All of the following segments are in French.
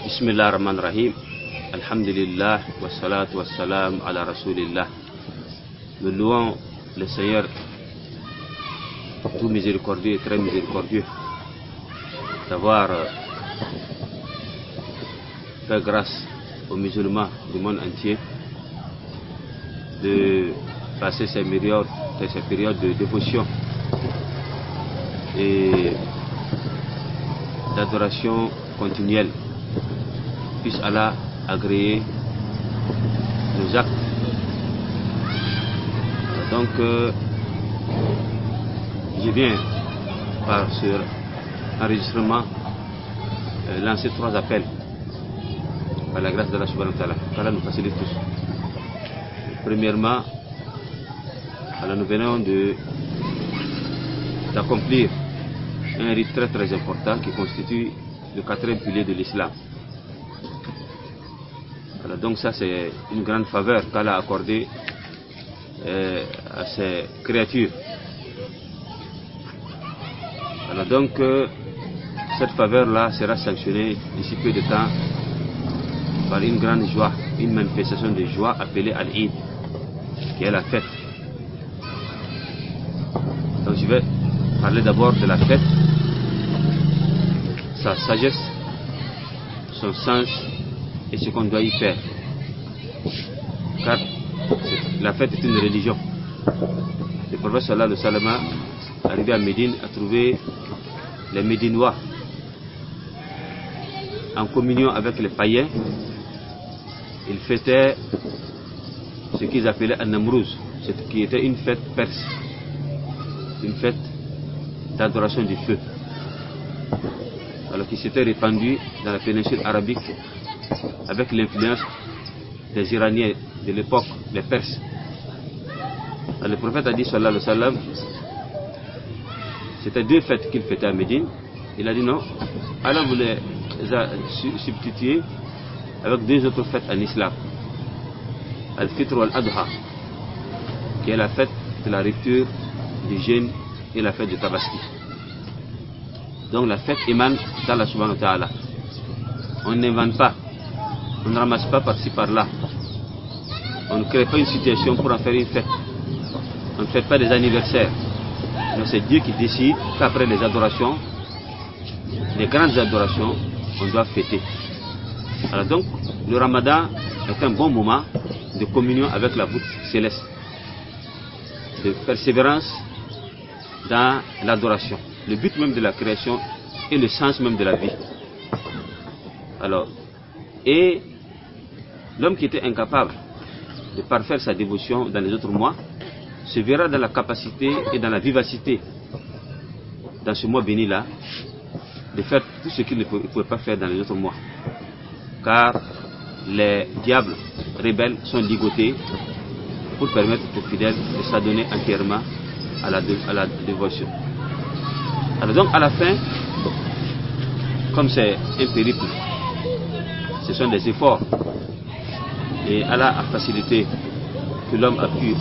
Bismillah ar-Rahman ar-Rahim. Alhamdulillah wa salatu wa salam ala Rasulillah. Nous louons le Seigneur tout miséricordieux et très miséricordieux d'avoir fait grâce aux musulmans du monde entier de passer ces périodes de dévotion et d'adoration continuelle. Puisse Allah agréer nos actes. Donc, je viens par ce enregistrement lancer 3 appels par la grâce d'Allah subhanahu wa ta'ala. Qu'Allah nous facilite tous. Premièrement, alors nous venons d'accomplir un rite très très important qui constitue le 4e pilier de l'islam. Alors donc ça c'est une grande faveur qu'Allah a accordée à ses créatures. Alors donc cette faveur là sera sanctionnée d'ici peu de temps par une grande joie, une manifestation de joie appelée Al-Eid, qui est la fête. Donc je vais parler d'abord de la fête, sa sagesse, son sens et ce qu'on doit y faire. Car la fête est une religion. Le prophète sallallahu alayhi wa sallam, arrivé à Médine, a trouvé les Médinois en communion avec les païens. Ils fêtaient ce qu'ils appelaient An-Namrouz, qui était une fête perse, une fête d'adoration du feu, alors qui s'était répandue dans la péninsule arabique avec l'influence des Iraniens de l'époque, les Perses. Alors le prophète a dit sallallahu alayhi wa sallam, c'était 2 fêtes qu'il fêtait à Médine. Il a dit non, Allah voulait substituer avec 2 autres fêtes en islam, Al-Fitr wal-Adha, qui est la fête de la rupture du jeûne et la fête de Tabaski. Donc la fête émane d'Allah subhanahu wa ta'ala. On n'invente pas, on ne ramasse pas par-ci par-là, on ne crée pas une situation pour en faire une fête, on ne fait pas des anniversaires. Non, c'est Dieu qui décide qu'après les adorations, les grandes adorations, on doit fêter. Alors donc, le Ramadan est un bon moment de communion avec la voûte céleste, de persévérance dans l'adoration, le but même de la création et le sens même de la vie. Alors, et l'homme qui était incapable de parfaire sa dévotion dans les autres mois se verra dans la capacité et dans la vivacité dans ce mois béni là de faire tout ce qu'il ne pouvait pas faire dans les autres mois, car les diables rebelles sont ligotés pour permettre aux fidèles de s'adonner entièrement à la dévotion. Alors donc à la fin, comme c'est un périple, ce sont des efforts, et Allah a facilité que l'homme a pu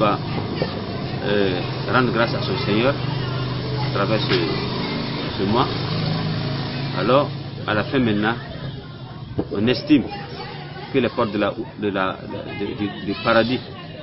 rendre grâce à son Seigneur à travers ce mois. Alors à la fin maintenant, on estime que les portes du paradis,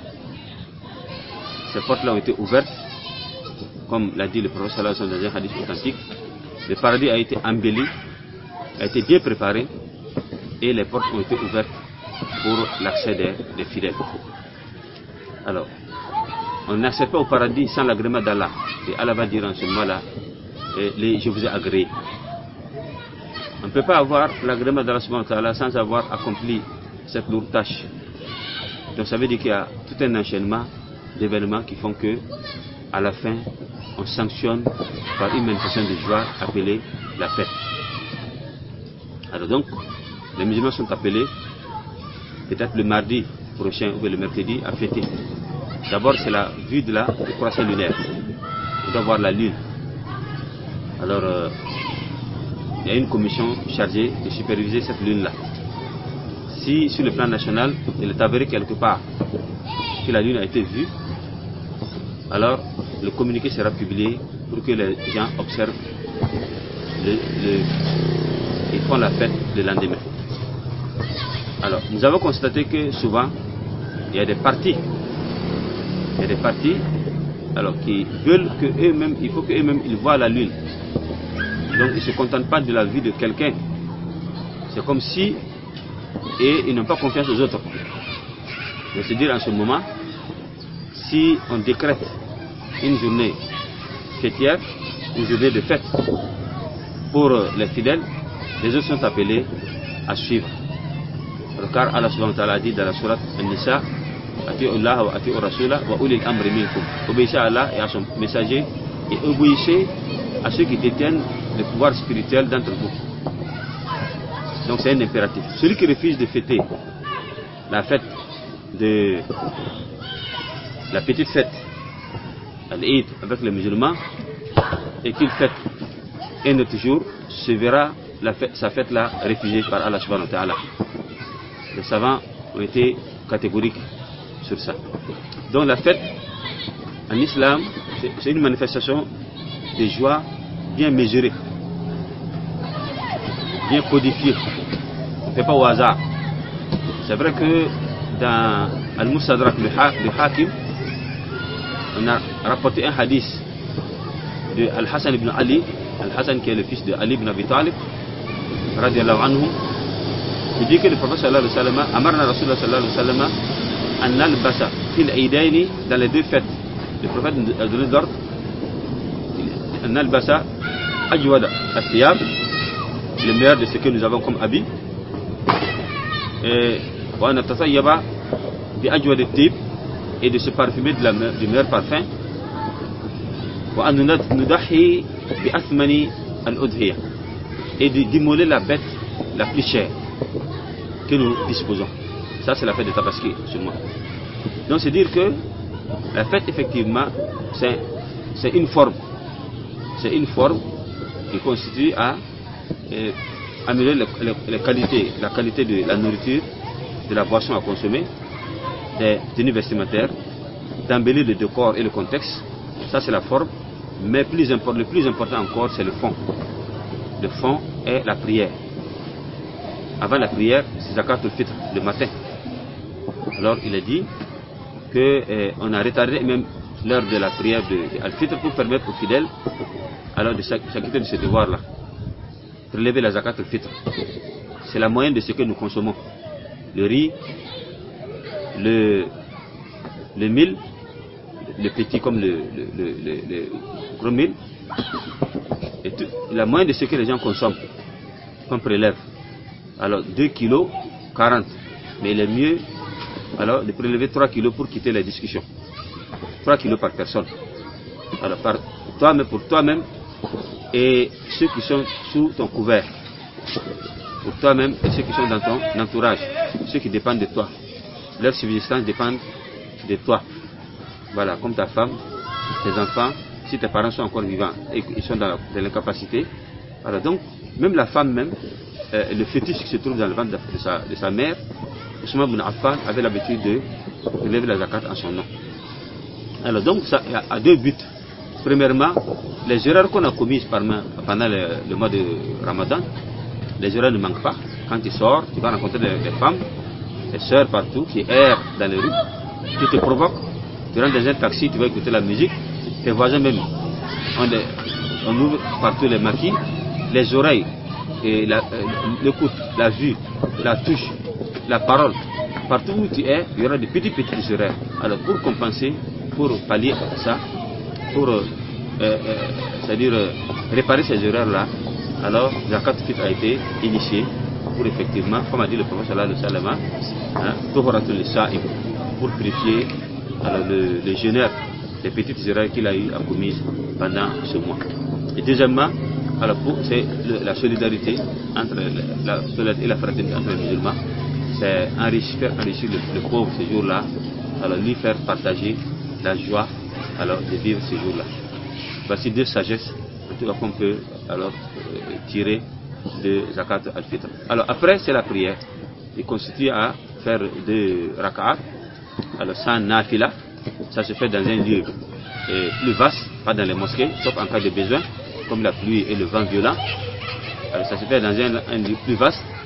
ces portes-là ont été ouvertes, comme l'a dit le prophète sallallahu alayhi wa sallam dans un hadith authentique. Le paradis a été embelli, a été bien préparé, et les portes ont été ouvertes pour l'accès des fidèles. Alors, on n'accède pas au paradis sans l'agrément d'Allah. Et Allah va dire en ce moment-là, je vous ai agréé. On ne peut pas avoir l'agrément d'Allah subhanahu wa ta'ala sans avoir accompli cette lourde tâche. Donc ça veut dire qu'il y a tout un enchaînement d'événements qui font que, à la fin, on sanctionne par une manifestation de joie appelée la fête. Alors donc, les musulmans sont appelés, peut-être le mardi prochain ou le mercredi, à fêter. D'abord, c'est la vue du croissant lunaire. On doit voir la lune. Alors, il y a une commission chargée de superviser cette lune-là. Si, sur le plan national, il est avéré quelque part que la lune a été vue, alors le communiqué sera publié pour que les gens observent et font la fête le lendemain. Alors, nous avons constaté que souvent, il y a des partis, alors qui veulent que eux-mêmes, il faut qu'eux-mêmes ils voient la lune. Donc ils ne se contentent pas de la vie de quelqu'un. C'est comme si, et ils n'ont pas confiance aux autres. Je veux dire, en ce moment, si on décrète une journée fêtière, une journée de fête pour les fidèles, les autres sont appelés à suivre. Car Allah subhanahu wa ta'ala a dit dans la sourate An-Nisa, Ati'u Allah wa ati'u Rasula wa ulil amri minkum. Obéissez à Allah et à son messager et obéissez à ceux qui détiennent le pouvoir spirituel d'entre vous. Donc c'est un impératif. Celui qui refuse de fêter la fête de la petite fête, l'Eid avec les musulmans, et qu'il fête un autre jour, se verra sa fête là refusée par Allah subhanahu wa ta'ala. Les savants ont été catégoriques sur ça. Donc la fête en islam, c'est une manifestation de joie bien mesurée, bien codifiée. On ne fait pas au hasard. C'est vrai que dans Al-Mustadrak le Hakim, on a rapporté un hadith de Al-Hassan ibn Ali, Al-Hassan qui est le fils de Ali ibn Abi Talib, radiallahu anhu. Il dit que le prophète sallallahu alayhi wa sallam, Amarna Rasulullah sallallahu alayhi wa sallam, an albasa fil aidaini, dans les deux fêtes. Le prophète a donné d'ordre, an albasa ajwada al-thiyab, le meilleur de ce que nous avons comme habit, et wa natasayyaba bi ajwad al-tib, et de se parfumer du meilleur parfum, wa an nudahi bi athmani al-udhiya, et d'immoler la bête la plus chère que nous disposons. Ça c'est la fête de Tabaski seulement. Donc c'est dire que la fête effectivement c'est une forme. C'est une forme qui constitue à améliorer la qualité de la nourriture, de la boisson à consommer, des tenues vestimentaires, d'embellir le décor et le contexte. Ça c'est la forme. Mais le plus important encore c'est le fond. Le fond est la prière. Avant la prière, c'est Zakat al-Fitr, le matin. Alors il a dit qu'on a retardé même l'heure de la prière de Al-Fitr pour permettre aux fidèles alors de s'acquitter de ce devoir-là. Prélever la Zakat al-Fitr. C'est la moyenne de ce que nous consommons. Le riz, le mil, le petit comme le gros mil, et tout, la moyenne de ce que les gens consomment, qu'on prélève. Alors 2 kg 40, mais il est mieux alors de prélever 3 kg pour quitter la discussion. 3 kg par personne. Alors pour toi-même et ceux qui sont sous ton couvert. Pour toi-même et ceux qui sont dans ton entourage, ceux qui dépendent de toi. Leur subsistance dépend de toi. Voilà, comme ta femme, tes enfants, si tes parents sont encore vivants et ils sont dans l'incapacité. Alors donc, même la femme même, le fœtus qui se trouve dans le ventre de sa mère, Ousmane ibn Affan avait l'habitude de lever la zakat en son nom. Alors donc ça a deux buts. Premièrement, les erreurs qu'on a commises pendant le mois de Ramadan, les erreurs ne manquent pas. Quand tu sors, tu vas rencontrer des femmes, des sœurs partout qui errent dans les rues, qui te provoquent. Tu rentres dans un taxi, tu vas écouter la musique, tes voisins même, on ouvre partout les maquis, les oreilles, et l'écoute, la vue, la touche, la parole. Partout où tu es, il y aura des petites erreurs. Alors pour compenser, pour pallier ça, pour c'est-à-dire réparer ces erreurs-là, alors Zakat Fitr a été initiée pour effectivement, comme a dit le prophète sallallahu alayhi wa sallam, pour purifier alors, le jeûneur des petites erreurs qu'il a eu à commises pendant ce mois. Et deuxièmement, alors c'est la solidarité entre la fraternité entre les musulmans, c'est faire enrichir le pauvre ce jour-là, alors lui faire partager la joie alors de vivre ce jour-là. Voici deux sagesses en tout cas qu'on peut alors tirer de Zakat al-Fitr. Alors après c'est la prière. Il constitue à faire deux rak'at, alors sans nafila, ça se fait dans un lieu plus vaste, pas dans les mosquées, sauf en cas de besoin, comme la pluie et le vent violent. Alors ça se fait dans un lieu plus vaste,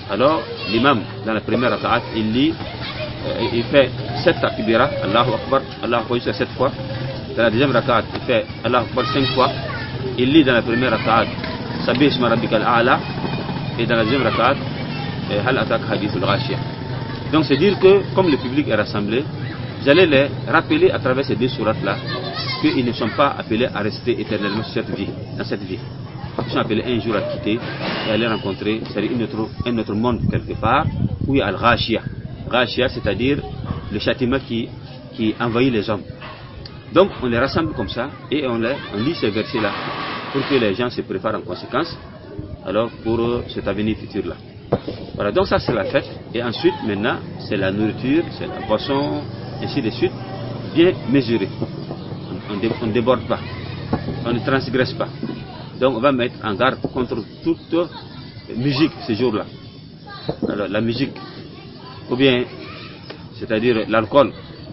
Alors l'imam dans la première rak'at, il lit, il fait 7 takbira, Allahu Akbar, Allahu Akbar jusqu'à 7 fois. Dans la deuxième rak'at, il fait Allahu Akbar 5 fois. Il lit dans la première rak'at Sabbih isma rabbikal a'la, et dans la deuxième rak'at Hal atak hadithul ghashiya. Donc c'est dire que comme le public est rassemblé, vous allez les rappeler à travers ces deux sourates là qu'ils ne sont pas appelés à rester éternellement sur cette vie, dans cette vie. Ils sont appelés un jour à quitter et à aller rencontrer, c'est-à-dire un autre monde quelque part où il y a al-ghashiya. Ghashiya, c'est-à-dire le châtiment qui envahit les hommes. Donc on les rassemble comme ça et on lit ces versets là pour que les gens se préparent en conséquence, alors pour cet avenir futur là. Voilà, donc ça c'est la fête. Et ensuite maintenant c'est la nourriture, c'est la boisson, ainsi de suite, bien mesuré. On ne déborde pas, on ne transgresse pas. Donc on va mettre en garde contre toute musique ce jour là. Alors la musique, ou bien c'est-à-dire l'alcool,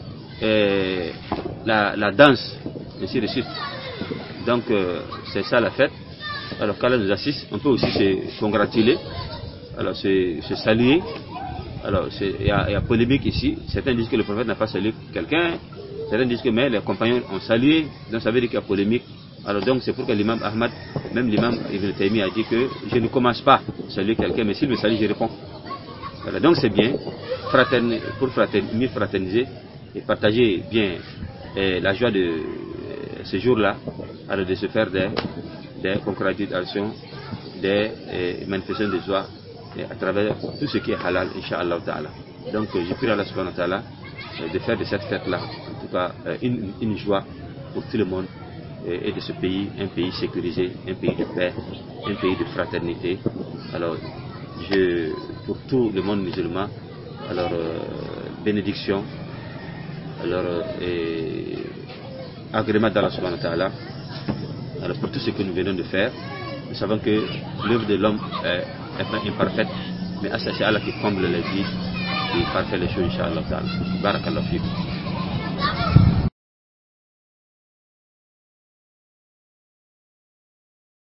la danse, ainsi de suite. Donc c'est ça la fête. Alors quand elle nous assiste, on peut aussi se congratuler, alors se saluer. Alors il y a polémique ici. Certains disent que le prophète n'a pas salué quelqu'un, certains disent que mais les compagnons ont salué, donc ça veut dire qu'il y a polémique. Alors donc c'est pour que l'imam Ahmad, même l'imam Ibn Taymi a dit que je ne commence pas à saluer quelqu'un, mais s'il me salue, je réponds. Voilà, donc c'est bien, pour mieux fraterniser et partager bien la joie de ce jour-là, alors de se faire des congratulations, des manifestations de joie à travers tout ce qui est halal, Inch'Allah Ta'ala. Donc je prie à Allah Subhanahu wa Ta'ala de faire de cette fête-là, en tout cas une joie pour tout le monde, et de ce pays, un pays sécurisé, un pays de paix, un pays de fraternité. Alors pour tout le monde musulman, alors bénédiction, alors agrément d'Allah Subhanahu wa Ta'ala. Alors pour tout ce que nous venons de faire, nous savons que l'œuvre de l'homme est imparfaite, mais c'est Allah qui comble les vides, qui parfait les choses, Inch'Allah Ta'ala. Barakallahu fikum.